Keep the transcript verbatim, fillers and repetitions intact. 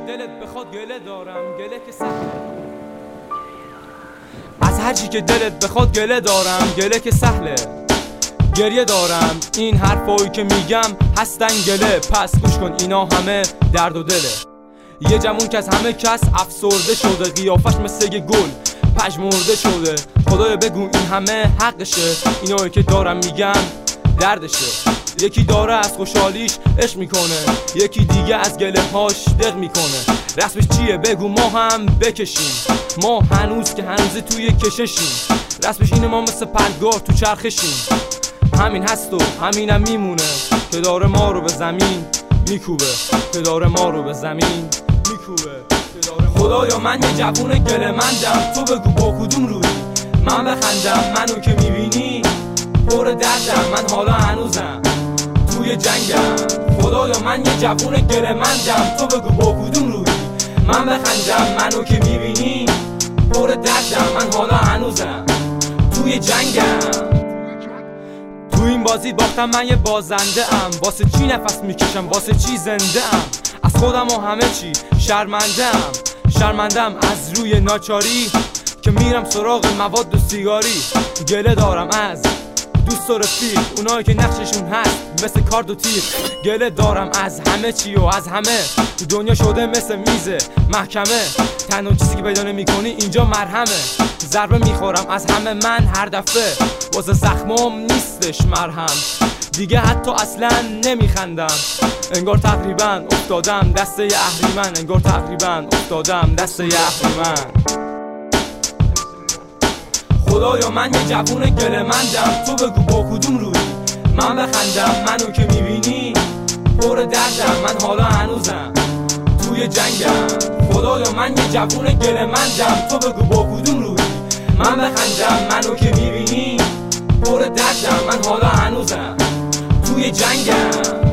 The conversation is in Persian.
دلت بخواد گله دارم، گله که سهله. از هر چی که دلت بخواد گله دارم، گله که سهله. گریه دارم، این حرفایی که میگم هستن گله. پس گوش کن اینا همه درد و دله. یه جوون که از همه کس افسرده شده، قیافش مثل یه گل پژمرده شده. خدایا بگو این همه حقشه، اینایی که دارم میگم دردشه. یکی داره از خوشحالیش عشق میکنه، یکی دیگه از گله هاش دق میکنه. رسمش چیه بگو ما هم بکشیم، ما هنوز که هنوز توی کششیم. رسمش اینه ما مثل پرگار تو چرخشیم. همین هست و همینم میمونه که داره ما رو به زمین میکوبه، که داره ما رو به زمین میکوبه. خدایا من یه جوون گله مندم، تو بگو با کدوم روی من بخندم. منو که میبینی پر دردم، من حالا هنوزم توی جنگم. خدایا من یه جوون گله مندم، تو بگو با کدوم روی من بخندم. منو که میبینی پر دردم، من حالا هنوزم توی جنگم. تو این بازی باختم من یه بازنده ام، واسه چی نفس میکشم، واسه چی زنده ام. از خودم و همه چی شرمنده ام، شرمندم از روی ناچاری که میرم سراغ مواد و سیگاری. گله دارم از دوست و رفیق، اونایی که نقششون هست مثل کارد و تیر. گله دارم از همه چی و از همه، دنیا شده مثل میز محکمه. تنها چیزی که پیدا نمی‌کنی اینجا مرهمه. ضربه میخورم از همه من هر دفعه، واسه زخمام نیستش مرهم. دیگه حتی اصلا نمیخندم، انگار تقریبا افتادم دسته اهریمن. انگار تقریبا افتادم دسته اهریمن. خدایا من یه جوون گله مندم، تو بگو با کدوم روی من بخندم. منو که میبینی پر دردم، من حالا هنوزم توی جنگم. خدایا من یه جوون گله مندم، تو بگو با کدوم روی من بخندم. منو که میبینی پر دردم، من حالا هنوزم توی جنگم.